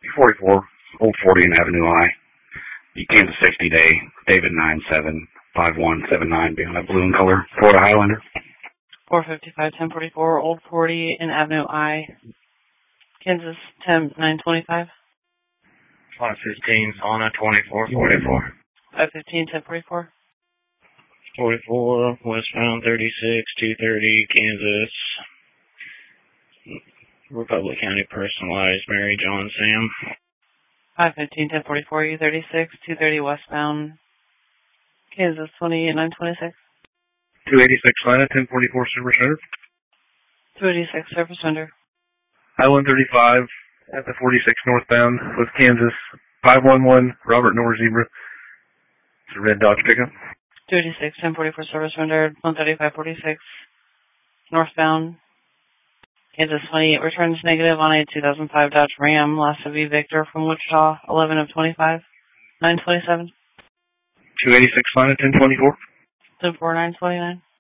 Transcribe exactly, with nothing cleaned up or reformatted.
forty-four, Old forty and Avenue I. Kansas safety day, David nine seven five one seven nine, being that blue in color, Florida Highlander. four fifty-five, ten forty-four, Old forty and Avenue I, Kansas ten nine twenty-five. five fifteen, Sauna twenty-four forty-four. five fifteen, ten forty-four. forty-four, westbound thirty-six, two thirty, Kansas. Republic County personalized, Mary John Sam. five fifteen, ten forty-four, U thirty-six, two thirty westbound, Kansas twenty-eight nine twenty-six. two eighty-six, Atlanta, ten forty-four, Service Center. two eighty-six, Service Center. I one thirty-five at the forty-six northbound with Kansas. five one one, Robert Noor Zebra. It's a red Dodge pickup. two eighty-six, ten forty-four, Service Rendered, one thirty-five forty-six, northbound, Kansas twenty-eight, returns negative on a two thousand five Dodge Ram, last to be Victor from Wichita, eleven of twenty-five, nine twenty-seven. two eighty-six, Atlanta, ten twenty-four. ten four, nine twenty-nine.